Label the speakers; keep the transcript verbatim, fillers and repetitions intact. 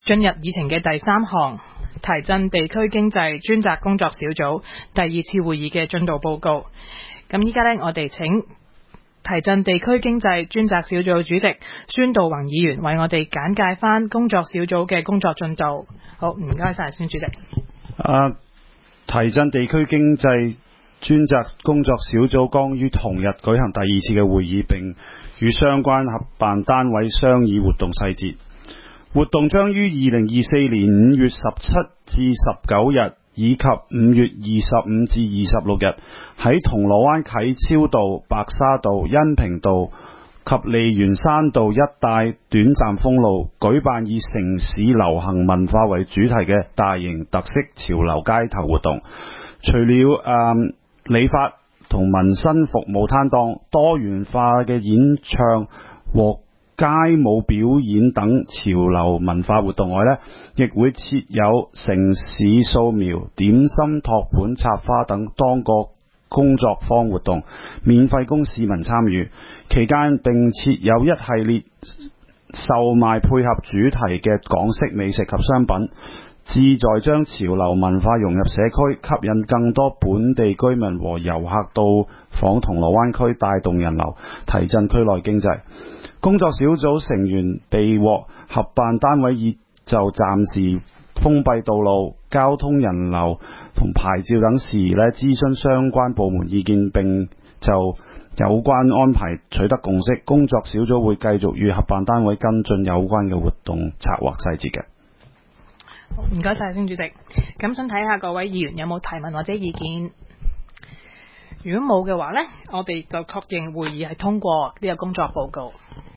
Speaker 1: 進入議程嘅第三項，提振地區經濟專責工作小組第二次會議嘅進度報告。咁依家呢，我哋請提振地區經濟專責小組主席孫道宏議員為我哋簡介翻工作小組嘅工作進度。好，唔該晒孫主席。
Speaker 2: 啊，提振地區經濟專責工作小組將於同日舉行第二次嘅會議，並與相關合辦單位商議活動細節。活動將於二零二四年五月十七至十九日，以及五月二十五至二十六日喺銅鑼灣啟超道、白沙道、恩平道及利園山道一帶短暫封路，舉辦以城市流行文化為主題嘅大型特色潮流街頭活動。除了誒、嗯、理髮同民生服務攤檔、多元化嘅演唱和街舞表演等潮流文化活動外呢，亦會設有城市素描、點心托盤、插花等多個工作坊活動，免費供市民參與。期間並設有一系列售賣配合主題嘅港式美食及商品，旨在將潮流文化融入社區，吸引更多本地居民和遊客到訪銅鑼灣區，帶動人流，提振區內經濟。工作小組成員被獲合辦單位已就暫時封閉道路、交通、人流同牌照等事宜咧諮詢相關部門意見，並就有關安排取得共識。工作小組會繼續與合辦單位跟進有關嘅活動策劃細節嘅。
Speaker 1: 唔該晒，孫主席。咁想睇下各位議員有冇提問或者意見。如果冇嘅話呢，我哋就確認會議係通過呢個工作報告。